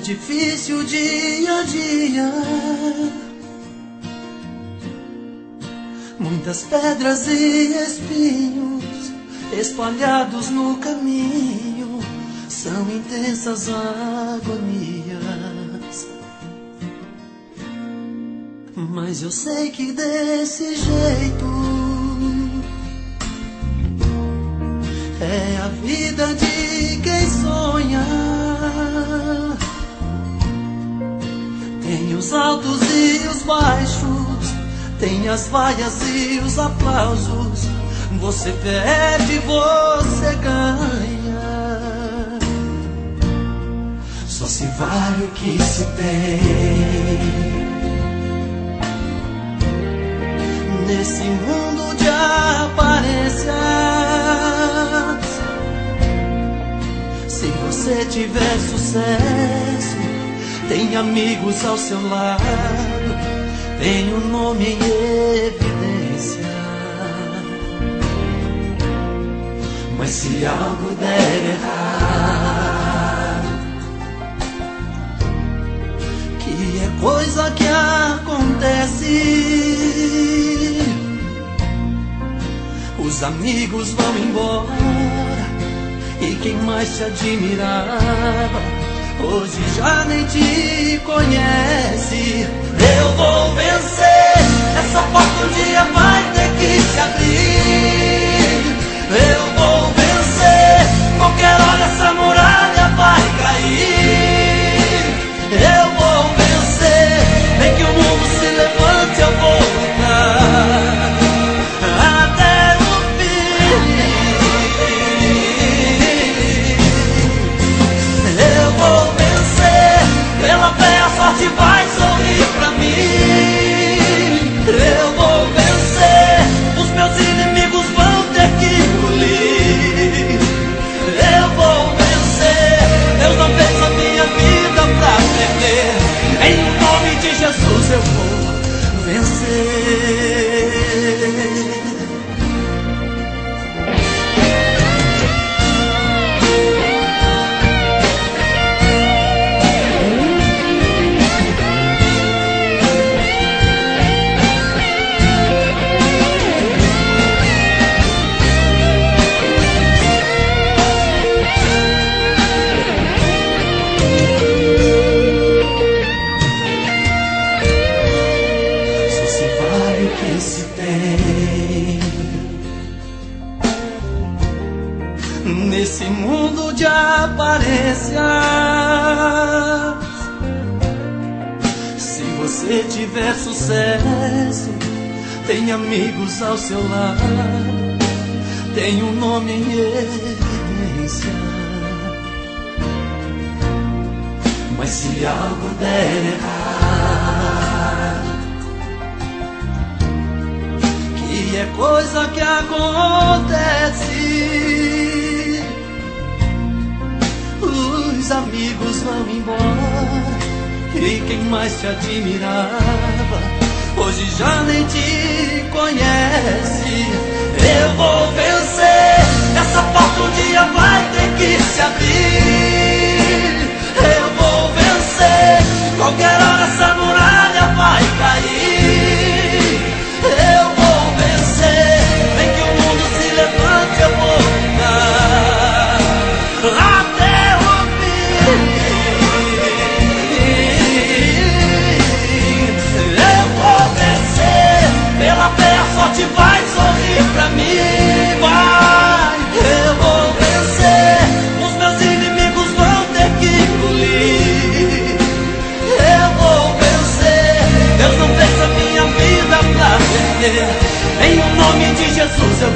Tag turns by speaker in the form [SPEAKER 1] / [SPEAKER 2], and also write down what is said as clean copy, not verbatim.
[SPEAKER 1] difícil o dia a dia, muitas pedras e espinhos espalhados no caminho, são intensas agonias. Mas eu sei que desse jeito é a vida de quem sonha. Tem os altos e os baixos, tem as vaias e os aplausos. Você perde, você ganha. Só se vale o que se tem. Nesse mundo de aparências, se você tiver sucesso, tem amigos ao seu lado, tem um nome em evidência. Mas se algo der errado, que é coisa que acontece, os amigos vão embora e quem mais te admirava hoje já nem te conhece. Eu vou vencer, essa porta um dia vai ter que se abrir. Eu vou vencer, qualquer hora essa muralha vai cair. Eu vou vencer, nem que o mundo se levante, eu vou lutar até o fim. Eu vou vencer, pela fé a sorte vai sorrir pra mim. Eu vou vencer, os meus inimigos vão ter que engolir. Eu vou vencer, Deus não fez a minha vida pra perder. Em nome de Jesus eu vou vencer. Nesse mundo de aparências, se você tiver sucesso, tem amigos ao seu lado, tem um nome em evidência. Mas se algo der errado, que é coisa que acontece, os amigos vão embora e quem mais te admirava hoje já nem te conhece. Eu vou vencer, essa porta um dia vai ter que se abrir. Eu vou vencer, qualquer hora essa muralha vai cair. Eu vou vencer, nem que o mundo se levante, eu vou lutar até o fim. Eu vou vencer, pela fé a sorte vai sorrir pra mim. Vai, eu vou vencer, os meus inimigos vão ter que engolir. Eu vou vencer, Deus não fez a minha vida pra perder. Em o nome de Jesus eu